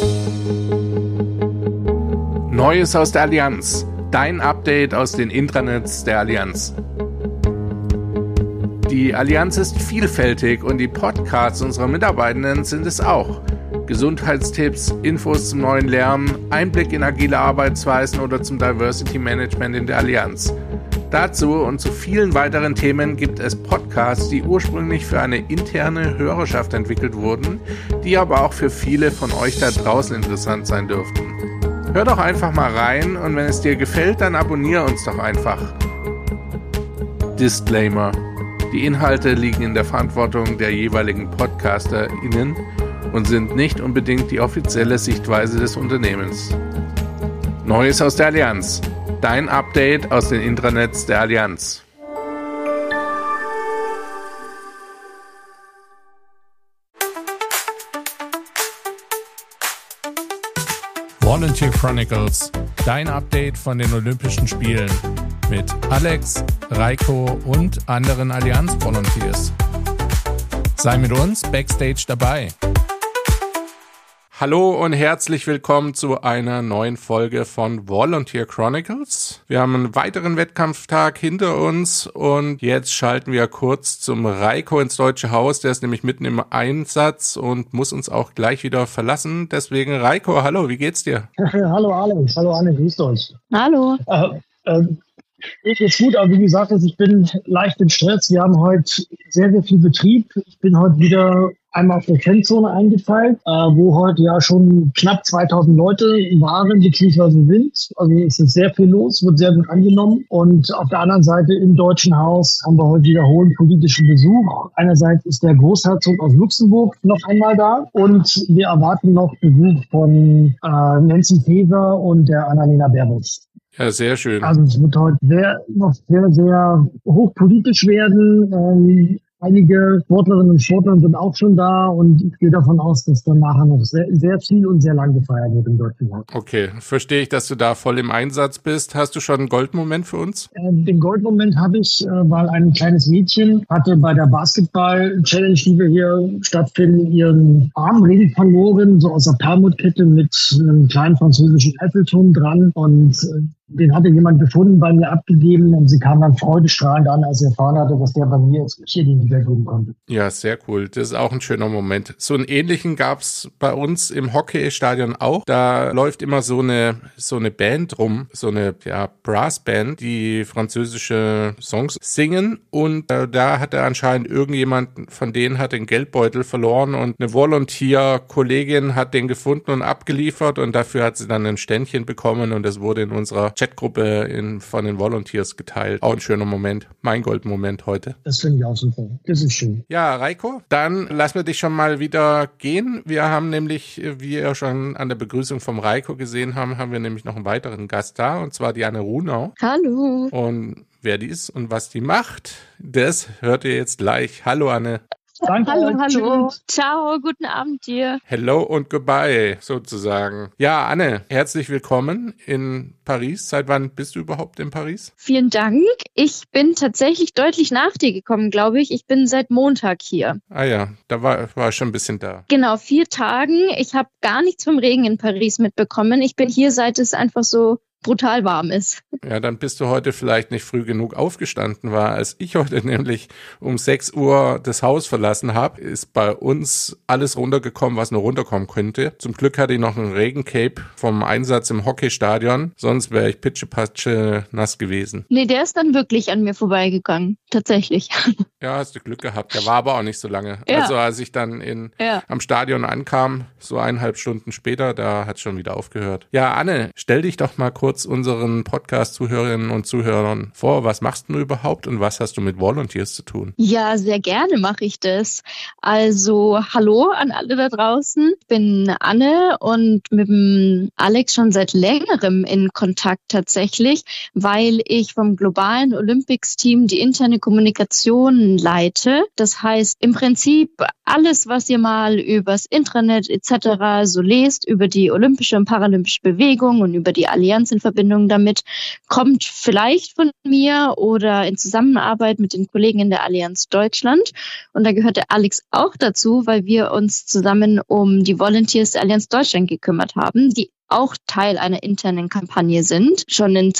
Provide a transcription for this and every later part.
Neues aus der Allianz. Dein Update aus den Intranets der Allianz. Die Allianz ist vielfältig und die Podcasts unserer Mitarbeitenden sind es auch. Gesundheitstipps, Infos zum neuen Lernen, Einblick in agile Arbeitsweisen oder zum Diversity Management in der Allianz. Dazu und zu vielen weiteren Themen gibt es Podcasts, die ursprünglich für eine interne Hörerschaft entwickelt wurden, die aber auch für viele von euch da draußen interessant sein dürften. Hör doch einfach mal rein und wenn es dir gefällt, dann abonniere uns doch einfach. Disclaimer: Die Inhalte liegen in der Verantwortung der jeweiligen PodcasterInnen und sind nicht unbedingt die offizielle Sichtweise des Unternehmens. Neues aus der Allianz. Dein Update aus den Intranets der Allianz. Volunteer Chronicles. Dein Update von den Olympischen Spielen. Mit Alex, Reiko und anderen Allianz-Volunteers. Sei mit uns Backstage dabei. Hallo und herzlich willkommen zu einer neuen Folge von Volunteer Chronicles. Wir haben einen weiteren Wettkampftag hinter uns und jetzt schalten wir kurz zum Reiko ins Deutsche Haus. Der ist nämlich mitten im Einsatz und muss uns auch gleich wieder verlassen. Deswegen Reiko, hallo, wie geht's dir? Hallo Alex, hallo Anne, grüßt euch. Hallo. Mir geht's gut, aber wie gesagt, ich bin leicht im Stress. Wir haben heute sehr, sehr viel Betrieb. Ich bin heute wieder einmal auf der Kennzone eingefallen, wo heute ja schon knapp 2000 Leute waren bzw. sind. Also es ist sehr viel los, wird sehr gut angenommen. Und auf der anderen Seite im Deutschen Haus haben wir heute wieder hohen politischen Besuch. Einerseits ist der Großherzog aus Luxemburg noch einmal da und wir erwarten noch Besuch von Nancy Faeser und der Annalena Baerbock. Ja, sehr schön. Also es wird heute noch sehr, sehr hochpolitisch werden. Einige Sportlerinnen und Sportler sind auch schon da und ich gehe davon aus, dass dann nachher noch sehr, sehr viel und sehr lang gefeiert wird im Deutschen Haus. Okay, verstehe ich, dass du da voll im Einsatz bist. Hast du schon einen Goldmoment für uns? Den Goldmoment habe ich, weil ein kleines Mädchen hatte bei der Basketball-Challenge, die wir hier stattfinden, ihren Armring verloren, so aus der Perlmuttkette mit einem kleinen französischen Eiffelturm dran und den hatte jemand gefunden, bei mir abgegeben und sie kam dann freudestrahlend an, als sie erfahren hatte, dass der bei mir jetzt hier die Liga geben konnte. Ja, sehr cool. Das ist auch ein schöner Moment. So einen ähnlichen gab's bei uns im Hockeystadion auch. Da läuft immer so eine Band rum, so eine Brassband, die französische Songs singen und da hatte anscheinend irgendjemand von denen hat den Geldbeutel verloren und eine Volunteer-Kollegin hat den gefunden und abgeliefert und dafür hat sie dann ein Ständchen bekommen und das wurde in unserer Chatgruppe von den Volunteers geteilt. Auch ein schöner Moment. Mein Goldmoment heute. Das finde ich auch super. Das ist schön. Ja, Reiko, dann lassen wir dich schon mal wieder gehen. Wir haben nämlich, wie ihr schon an der Begrüßung vom Reiko gesehen haben wir nämlich noch einen weiteren Gast da, und zwar die Anne Runau. Hallo. Und wer die ist und was die macht, das hört ihr jetzt gleich. Hallo Anne. Danke. Hallo. Ciao, guten Abend dir. Hello und goodbye, sozusagen. Ja, Anne, herzlich willkommen in Paris. Seit wann bist du überhaupt in Paris? Vielen Dank. Ich bin tatsächlich deutlich nach dir gekommen, glaube ich. Ich bin seit Montag hier. Ah ja, da war ich schon ein bisschen da. Genau, 4 Tagen. Ich habe gar nichts vom Regen in Paris mitbekommen. Ich bin hier, seit es einfach so brutal warm ist. Ja, dann bist du heute vielleicht nicht früh genug aufgestanden, als ich heute nämlich um 6 Uhr das Haus verlassen habe, ist bei uns alles runtergekommen, was nur runterkommen könnte. Zum Glück hatte ich noch ein Regencape vom Einsatz im Hockeystadion, sonst wäre ich pitschepatsche nass gewesen. Nee, der ist dann wirklich an mir vorbeigegangen, tatsächlich. Ja, hast du Glück gehabt. Der war aber auch nicht so lange. Ja. Also als ich dann am Stadion ankam, so 1,5 Stunden später, da hat es schon wieder aufgehört. Ja, Anne, stell dich doch mal kurz unseren Podcast-Zuhörerinnen und Zuhörern vor. Was machst du überhaupt und was hast du mit Volunteers zu tun? Ja, sehr gerne mache ich das. Also, hallo an alle da draußen. Ich bin Anne und mit dem Alex schon seit längerem in Kontakt tatsächlich, weil ich vom globalen Olympics-Team die interne Kommunikation leite. Das heißt, im Prinzip alles, was ihr mal übers Intranet etc. so lest, über die olympische und paralympische Bewegung und über die Allianz in Verbindung damit kommt vielleicht von mir oder in Zusammenarbeit mit den Kollegen in der Allianz Deutschland. Und da gehört der Alex auch dazu, weil wir uns zusammen um die Volunteers der Allianz Deutschland gekümmert haben, die auch Teil einer internen Kampagne sind. Schon in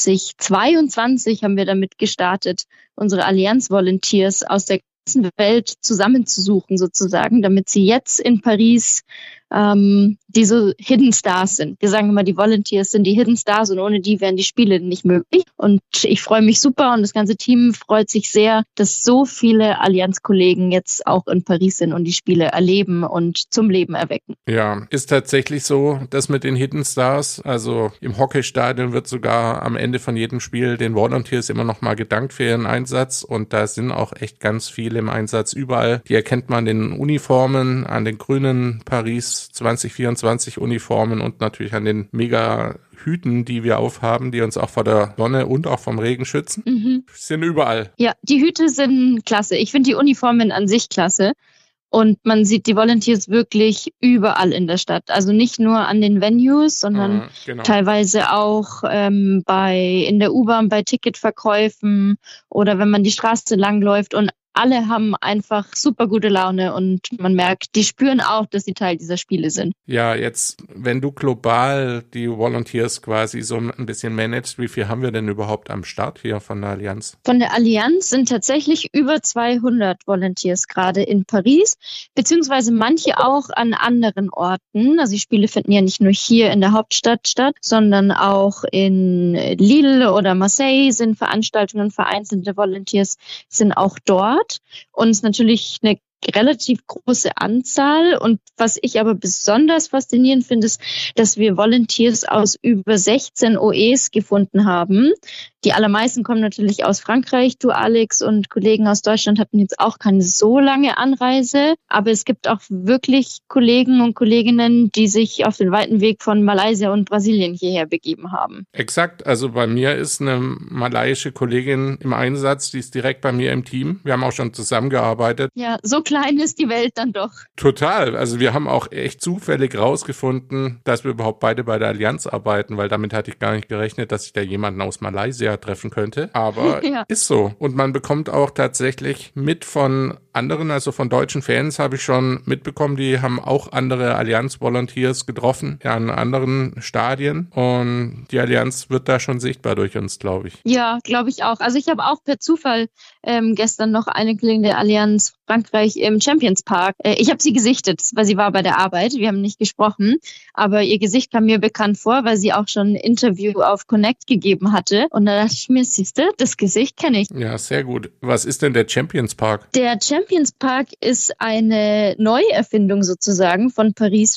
2022 haben wir damit gestartet, unsere Allianz Volunteers aus der ganzen Welt zusammenzusuchen sozusagen, damit sie jetzt in Paris diese Hidden Stars sind. Wir sagen immer, die Volunteers sind die Hidden Stars und ohne die wären die Spiele nicht möglich. Und ich freue mich super und das ganze Team freut sich sehr, dass so viele Allianz-Kollegen jetzt auch in Paris sind und die Spiele erleben und zum Leben erwecken. Ja, ist tatsächlich so, dass mit den Hidden Stars, also im Hockeystadion wird sogar am Ende von jedem Spiel den Volunteers immer noch mal gedankt für ihren Einsatz und da sind auch echt ganz viele im Einsatz überall. Die erkennt man in den Uniformen, an den grünen Paris 2024 Uniformen und natürlich an den mega Hüten, die wir aufhaben, die uns auch vor der Sonne und auch vom Regen schützen. Sind überall. Ja, die Hüte sind klasse. Ich finde die Uniformen an sich klasse. Und man sieht die Volunteers wirklich überall in der Stadt. Also nicht nur an den Venues, sondern teilweise auch in der U-Bahn bei Ticketverkäufen oder wenn man die Straße langläuft und alle haben einfach super gute Laune und man merkt, die spüren auch, dass sie Teil dieser Spiele sind. Ja, jetzt, wenn du global die Volunteers quasi so ein bisschen managst, wie viel haben wir denn überhaupt am Start hier von der Allianz? Von der Allianz sind tatsächlich über 200 Volunteers gerade in Paris, beziehungsweise manche auch an anderen Orten. Also die Spiele finden ja nicht nur hier in der Hauptstadt statt, sondern auch in Lille oder Marseille sind Veranstaltungen, vereinzelte Volunteers sind auch dort. Und es ist natürlich eine relativ große Anzahl. Und was ich aber besonders faszinierend finde, ist, dass wir Volunteers aus über 16 OEs gefunden haben. Die allermeisten kommen natürlich aus Frankreich. Du, Alex, und Kollegen aus Deutschland hatten jetzt auch keine so lange Anreise. Aber es gibt auch wirklich Kollegen und Kolleginnen, die sich auf den weiten Weg von Malaysia und Brasilien hierher begeben haben. Exakt. Also bei mir ist eine malaiische Kollegin im Einsatz, die ist direkt bei mir im Team. Wir haben auch schon zusammengearbeitet. Ja, so klein ist die Welt dann doch. Total. Also wir haben auch echt zufällig rausgefunden, dass wir überhaupt beide bei der Allianz arbeiten, weil damit hatte ich gar nicht gerechnet, dass ich da jemanden aus Malaysia treffen könnte. Aber ist so. Und man bekommt auch tatsächlich mit von anderen, also von deutschen Fans habe ich schon mitbekommen, die haben auch andere Allianz-Volunteers getroffen an anderen Stadien und die Allianz wird da schon sichtbar durch uns, glaube ich. Ja, glaube ich auch. Also ich habe auch per Zufall gestern noch eine Kollegin der Allianz Frankreich im Champions Park. Ich habe sie gesichtet, weil sie war bei der Arbeit. Wir haben nicht gesprochen, aber ihr Gesicht kam mir bekannt vor, weil sie auch schon ein Interview auf Connect gegeben hatte. Und da dachte ich mir, siehste, das Gesicht kenne ich. Ja, sehr gut. Was ist denn der Champions Park? Der Champions Park ist eine Neuerfindung sozusagen von Paris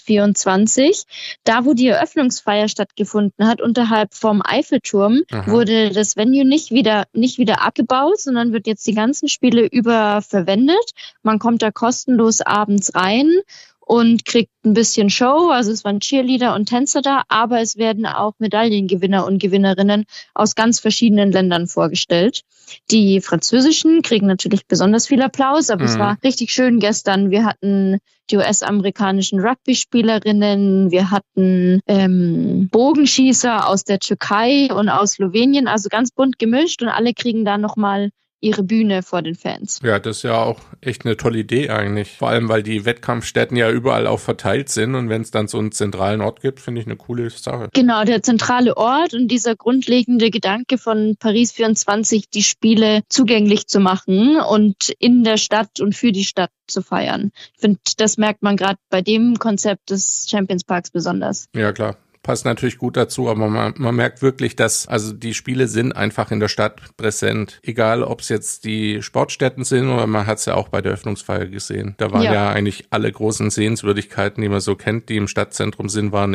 24. Da, wo die Eröffnungsfeier stattgefunden hat, unterhalb vom Eiffelturm, wurde das Venue nicht wieder abgebaut, sondern wird jetzt die ganzen Spiele über verwendet. Man kommt da kostenlos abends rein und kriegt ein bisschen Show. Also es waren Cheerleader und Tänzer da, aber es werden auch Medaillengewinner und Gewinnerinnen aus ganz verschiedenen Ländern vorgestellt. Die französischen kriegen natürlich besonders viel Applaus, aber es war richtig schön gestern. Wir hatten die US-amerikanischen Rugby-Spielerinnen, wir hatten Bogenschießer aus der Türkei und aus Slowenien, also ganz bunt gemischt und alle kriegen da nochmal ihre Bühne vor den Fans. Ja, das ist ja auch echt eine tolle Idee eigentlich. Vor allem, weil die Wettkampfstätten ja überall auch verteilt sind und wenn es dann so einen zentralen Ort gibt, finde ich eine coole Sache. Genau, der zentrale Ort und dieser grundlegende Gedanke von Paris 24, die Spiele zugänglich zu machen und in der Stadt und für die Stadt zu feiern. Ich finde, das merkt man gerade bei dem Konzept des Champions Parks besonders. Ja, klar. Passt natürlich gut dazu, aber man merkt wirklich, dass also die Spiele sind einfach in der Stadt präsent. Egal, ob es jetzt die Sportstätten sind oder man hat es ja auch bei der Öffnungsfeier gesehen. Da waren ja eigentlich alle großen Sehenswürdigkeiten, die man so kennt, die im Stadtzentrum sind, haben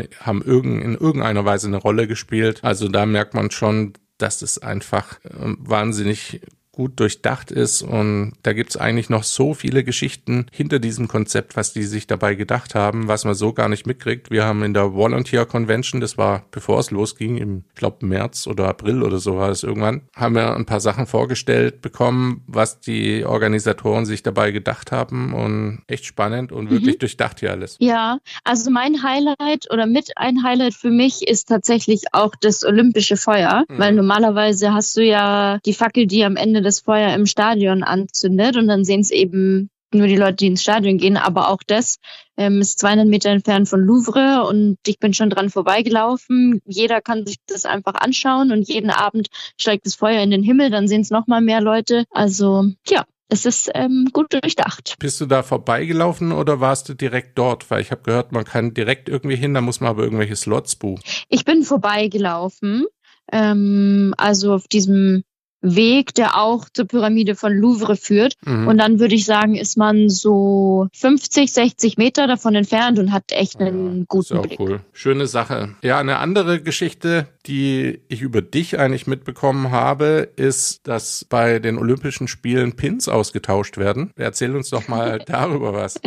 in irgendeiner Weise eine Rolle gespielt. Also da merkt man schon, dass es einfach wahnsinnig gut durchdacht ist und da gibt's eigentlich noch so viele Geschichten hinter diesem Konzept, was die sich dabei gedacht haben, was man so gar nicht mitkriegt. Wir haben in der Volunteer Convention, das war bevor es losging, im, ich glaube März oder April oder so war es irgendwann, haben wir ein paar Sachen vorgestellt bekommen, was die Organisatoren sich dabei gedacht haben und echt spannend und wirklich durchdacht hier alles. Ja, also mein Highlight oder mit ein Highlight für mich ist tatsächlich auch das olympische Feuer, weil normalerweise hast du ja die Fackel, die am Ende das Feuer im Stadion anzündet und dann sehen es eben nur die Leute, die ins Stadion gehen, aber auch das ist 200 Meter entfernt von Louvre und ich bin schon dran vorbeigelaufen. Jeder kann sich das einfach anschauen und jeden Abend steigt das Feuer in den Himmel, dann sehen es nochmal mehr Leute. Also ja, es ist gut durchdacht. Bist du da vorbeigelaufen oder warst du direkt dort? Weil ich habe gehört, man kann direkt irgendwie hin, da muss man aber irgendwelche Slots buchen. Ich bin vorbeigelaufen, also auf diesem Weg, der auch zur Pyramide von Louvre führt. Und dann würde ich sagen, ist man so 50, 60 Meter davon entfernt und hat echt einen guten Blick. Cool. Schöne Sache. Ja, eine andere Geschichte, die ich über dich eigentlich mitbekommen habe, ist, dass bei den Olympischen Spielen Pins ausgetauscht werden. Erzähl uns doch mal darüber was.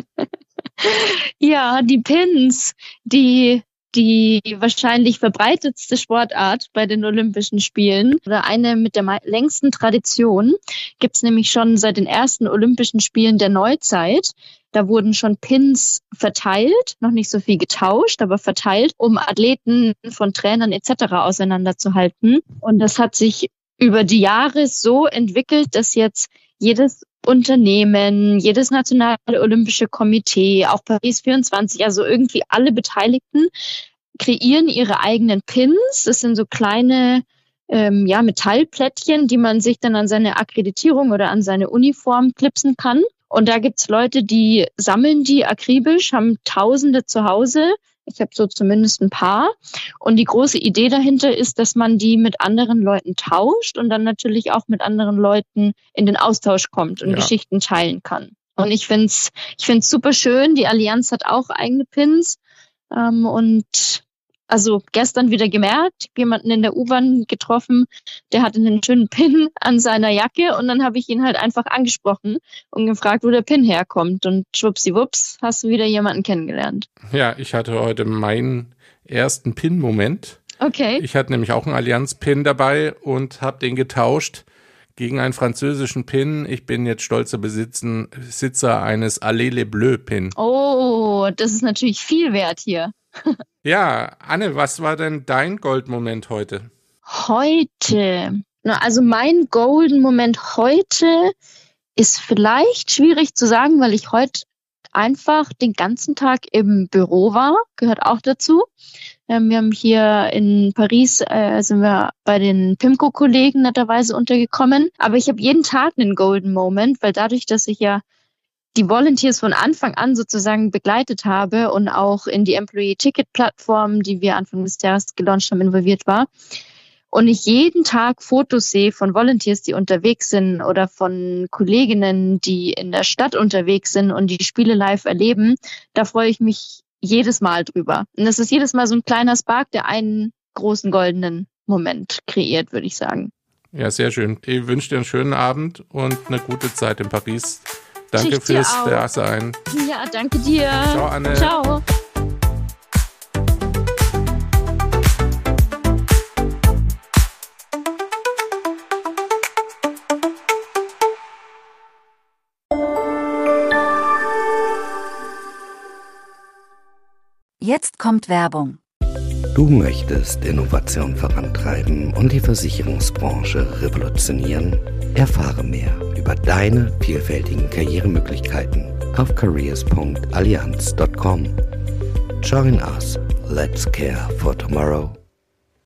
Ja, die Pins, die wahrscheinlich verbreitetste Sportart bei den Olympischen Spielen oder eine mit der längsten Tradition gibt's nämlich schon seit den ersten Olympischen Spielen der Neuzeit. Da wurden schon Pins verteilt, noch nicht so viel getauscht, aber verteilt, um Athleten von Trainern etc. auseinanderzuhalten. Und das hat sich über die Jahre so entwickelt, dass jetzt jedes Unternehmen, jedes nationale olympische Komitee, auch Paris 24, also irgendwie alle Beteiligten kreieren ihre eigenen Pins. Das sind so kleine Metallplättchen, die man sich dann an seine Akkreditierung oder an seine Uniform klipsen kann. Und da gibt's Leute, die sammeln die akribisch, haben Tausende zu Hause. Ich habe so zumindest ein paar. Und die große Idee dahinter ist, dass man die mit anderen Leuten tauscht und dann natürlich auch mit anderen Leuten in den Austausch kommt und Geschichten teilen kann. Und ich find's super schön. Die Allianz hat auch eigene Pins. Und also gestern wieder gemerkt, jemanden in der U-Bahn getroffen, der hatte einen schönen Pin an seiner Jacke und dann habe ich ihn halt einfach angesprochen und gefragt, wo der Pin herkommt und schwuppsiwupps, hast du wieder jemanden kennengelernt. Ja, ich hatte heute meinen ersten Pin-Moment. Okay. Ich hatte nämlich auch einen Allianz-Pin dabei und habe den getauscht gegen einen französischen Pin. Ich bin jetzt stolzer Besitzer eines Allez les Bleus Pin. Oh, das ist natürlich viel wert hier. Ja, Anne, was war denn dein Goldmoment heute? Heute? Also mein Golden Moment heute ist vielleicht schwierig zu sagen, weil ich heute einfach den ganzen Tag im Büro war, gehört auch dazu. Wir haben hier in Paris, sind wir bei den PIMCO-Kollegen netterweise untergekommen. Aber ich habe jeden Tag einen Golden Moment, weil dadurch, dass ich ja die Volunteers von Anfang an sozusagen begleitet habe und auch in die Employee-Ticket-Plattform, die wir Anfang des Jahres gelauncht haben, involviert war. Und ich jeden Tag Fotos sehe von Volunteers, die unterwegs sind oder von Kolleginnen, die in der Stadt unterwegs sind und die Spiele live erleben, da freue ich mich jedes Mal drüber. Und das ist jedes Mal so ein kleiner Spark, der einen großen goldenen Moment kreiert, würde ich sagen. Ja, sehr schön. Ich wünsche dir einen schönen Abend und eine gute Zeit in Paris. Danke fürs Dasein. Ja, danke dir. Ciao, Anne. Ciao. Jetzt kommt Werbung. Du möchtest Innovation vorantreiben und die Versicherungsbranche revolutionieren? Erfahre mehr über deine vielfältigen Karrieremöglichkeiten auf careers.allianz.com. Join us. Let's care for tomorrow.